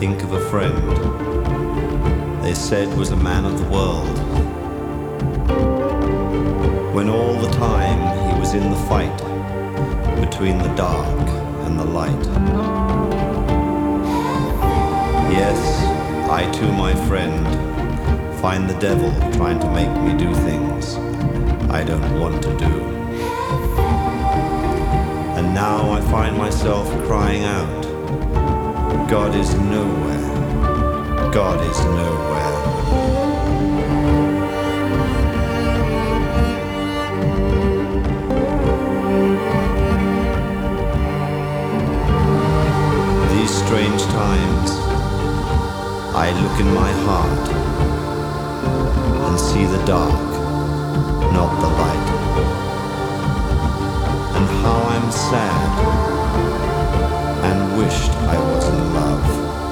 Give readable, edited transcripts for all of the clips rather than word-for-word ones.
think of a friend they said was a man of the world, when all the time he was in the fight between the dark and the light. Yes, I too, my friend, find the devil trying to make me do things I don't want to do. And now I find myself crying out, God is nowhere, God is nowhere. These strange times, I look in my heart and see the dark, not the light. And how I'm sad and wished I was in love.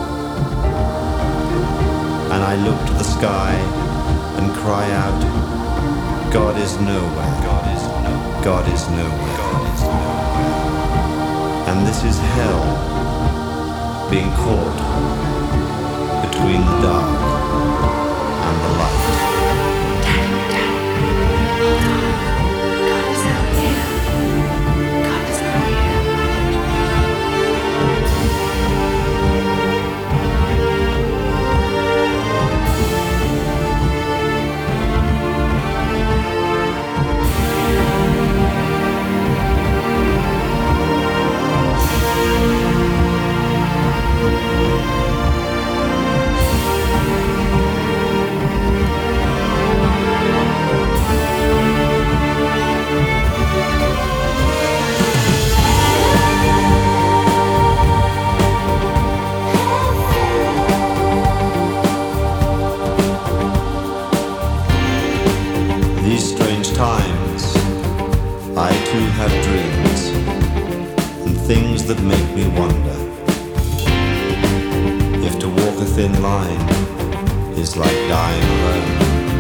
And I look to the sky and cry out, God is nowhere, God is nowhere, God is nowhere, God is nowhere. And this is hell, being caught between the dark and the light. These strange times, I too have dreams and things that make me wonder if to walk a thin line is like dying alone.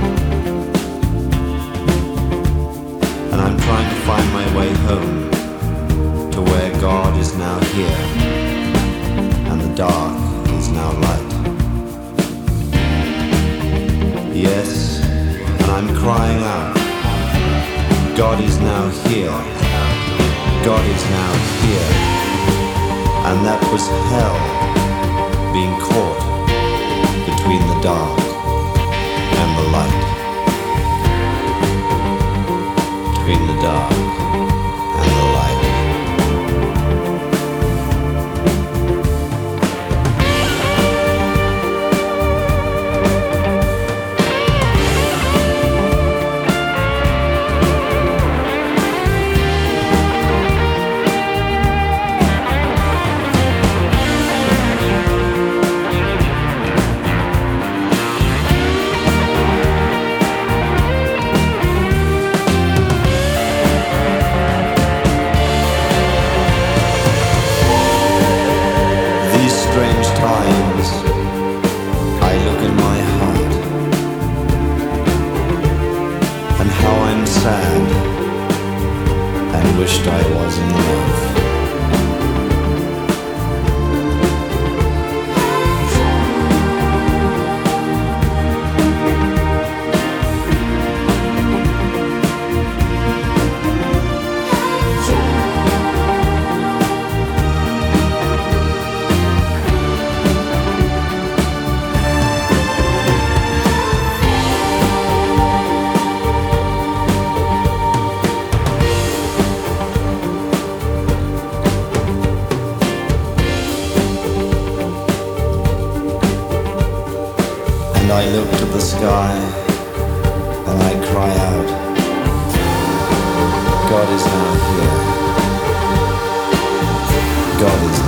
And I'm trying to find my way home to where God is now here and the dark is now light. Yes, and I'm crying out, God is now here, God is now here. And that was hell, being caught between the dark and the light. Between the dark and the light. Strange times, I look in my heart, and how I'm sad and wished I was in love. I look to the sky and I cry out, God is now here, God is